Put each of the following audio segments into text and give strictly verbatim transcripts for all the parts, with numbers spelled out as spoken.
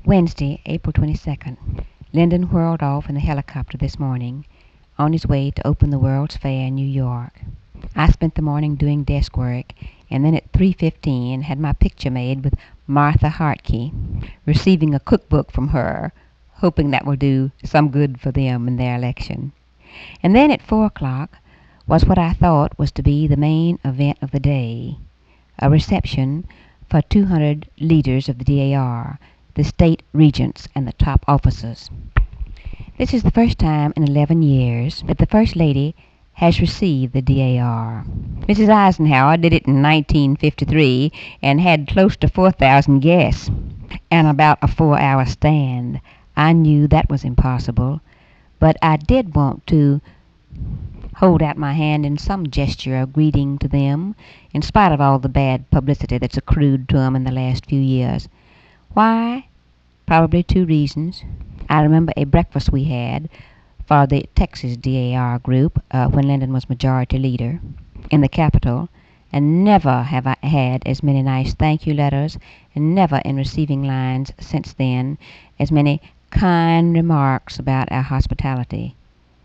Wednesday, April twenty-second. Lyndon whirled off in the helicopter this morning on his way to open the World's Fair in New York. I spent the morning doing desk work, and then at three fifteen had my picture made with Martha Hartke, receiving a cookbook from her, hoping that will do some good for them in their election. And then at four o'clock was what I thought was to be the main event of the day, a reception for two hundred leaders of the D A R, the state regents, and the top officers. This is the first time in eleven years that the First Lady has received the D A R. Missus Eisenhower did it in nineteen fifty-three and had close to four thousand guests and about a four-hour stand. I knew that was impossible, but I did want to hold out my hand in some gesture of greeting to them, in spite of all the bad publicity that's accrued to them in the last few years. Why? Probably two reasons. I remember a breakfast we had for the Texas D A R group uh, when Lyndon was majority leader in the Capitol, and never have I had as many nice thank you letters, and never in receiving lines since then as many kind remarks about our hospitality.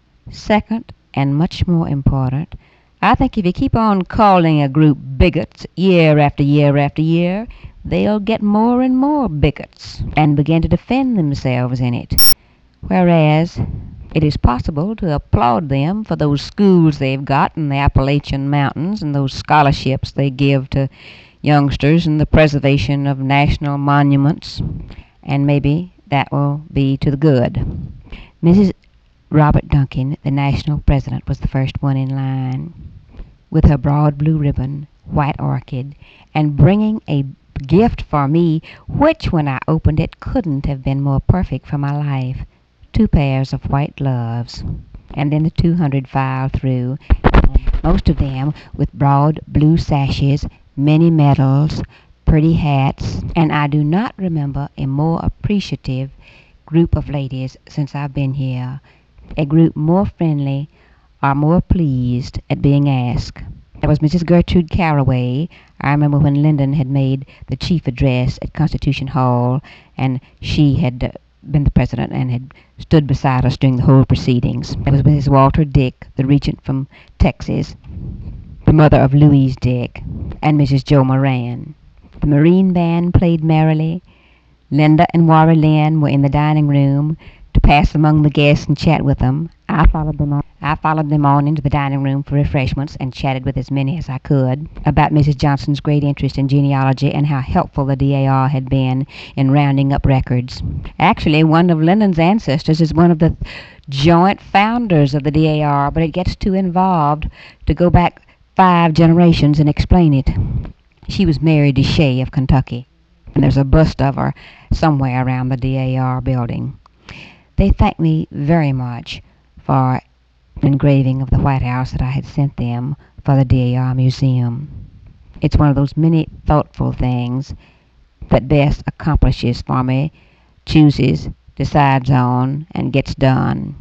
Second, and much more important, I think if you keep on calling a group bigots year after year after year, they'll get more and more bigots and begin to defend themselves in it. Whereas it is possible to applaud them for those schools they've got in the Appalachian Mountains and those scholarships they give to youngsters and the preservation of national monuments, and maybe that will be to the good. Missus Robert Duncan, the national president, was the first one in line, with her broad blue ribbon, white orchid, and bringing a gift for me, which when I opened it couldn't have been more perfect for my life. Two pairs of white gloves. And then the two hundred filed through, most of them with broad blue sashes, many medals, pretty hats, and I do not remember a more appreciative group of ladies since I've been here, a group more friendly or more pleased at being asked. There was Missus Gertrude Caraway. I remember when Lyndon had made the chief address at Constitution Hall, and she had uh, been the president and had stood beside us during the whole proceedings. There was Missus Walter Dick, the regent from Texas, the mother of Louise Dick, and Missus Jo Moran. The Marine Band played merrily. Linda and Warrie Lynn were in the dining room to pass among the guests and chat with them. I followed them on. I followed them on into the dining room for refreshments and chatted with as many as I could about Missus Johnson's great interest in genealogy and how helpful the D A R had been in rounding up records. Actually, one of Lyndon's ancestors is one of the joint founders of the D A R, but it gets too involved to go back five generations and explain it. She was Mary DeShay of Kentucky, and there's a bust of her somewhere around the D A R building. They thanked me very much for an engraving of the White House that I had sent them for the D A R Museum. It's one of those many thoughtful things that Bess accomplishes for me, chooses, decides on, and gets done.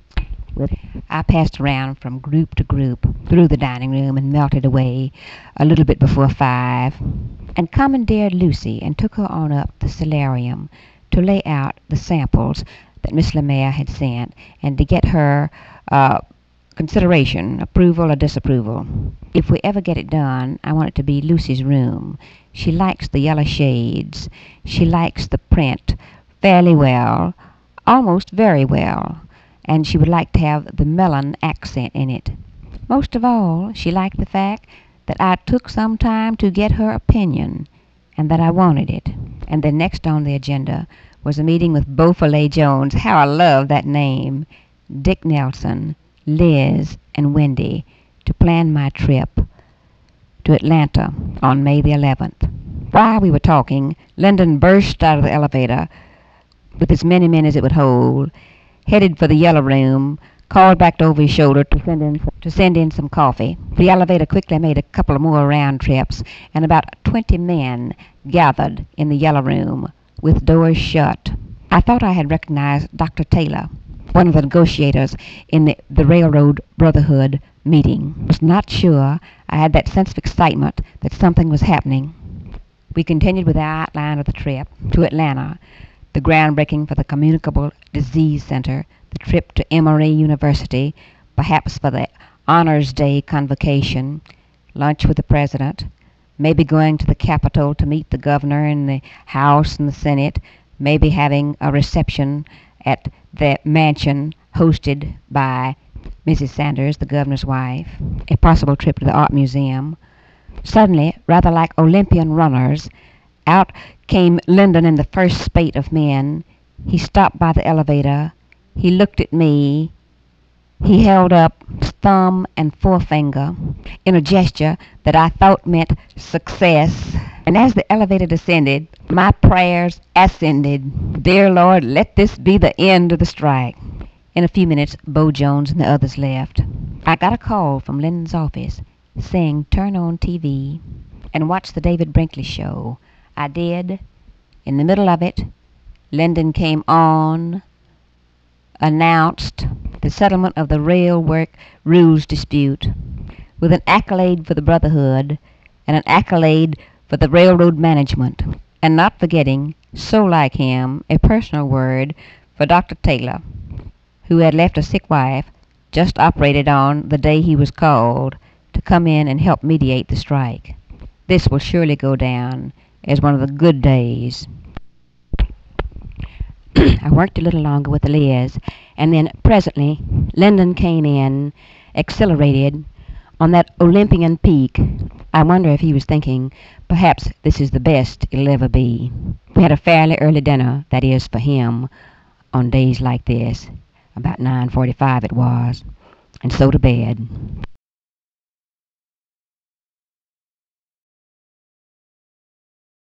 I passed around from group to group through the dining room and melted away a little bit before five, and commandeered Lucy and took her on up the solarium to lay out the samples that Miss Lemaire had sent, and to get her uh, consideration, approval or disapproval. If we ever get it done, I want it to be Lucy's room. She likes the yellow shades. She likes the print fairly well, almost very well, and she would like to have the melon accent in it. Most of all, she liked the fact that I took some time to get her opinion, and that I wanted it. And then next on the agenda was a meeting with Beausoleil Jones. How I love that name. Dick Nelson, Liz, and Wendy to plan my trip to Atlanta on May the eleventh. While we were talking, Lyndon burst out of the elevator with as many men as it would hold, headed for the yellow room, called back over his shoulder to send in to send in some coffee. The elevator quickly made a couple of more round trips, and about twenty men gathered in the yellow room with doors shut. I thought I had recognized Doctor Taylor, one of the negotiators in the, the Railroad Brotherhood meeting. I was not sure. I had that sense of excitement that something was happening. We continued with our outline of the trip to Atlanta the groundbreaking for the Communicable Disease Center, the trip to Emory University, perhaps for the Honors Day convocation, lunch with the president, maybe going to the Capitol to meet the governor and the House and the Senate, maybe having a reception at the mansion hosted by Missus Sanders, the governor's wife, a possible trip to the art museum. Suddenly, rather like Olympian runners, out came Lyndon in the first spate of men. He stopped by the elevator. He looked at me. He held up thumb and forefinger in a gesture that I thought meant success. And as the elevator descended, my prayers ascended. Dear Lord, let this be the end of the strike. In a few minutes, Bo Jones and the others left. I got a call from Lyndon's office saying turn on T V and watch the David Brinkley show. I did. In the middle of it, Lyndon came on, announced the settlement of the rail work rules dispute with an accolade for the Brotherhood and an accolade for the railroad management, and not forgetting, so like him, a personal word for Doctor Taylor, who had left a sick wife, just operated on the day he was called to come in and help mediate the strike. This will surely go down as one of the good days. I worked a little longer with Liz, and then presently Lyndon came in, accelerated, on that Olympian peak. I wonder if he was thinking, perhaps this is the best it'll ever be. We had a fairly early dinner, that is, for him, on days like this. About nine forty-five it was, and so to bed.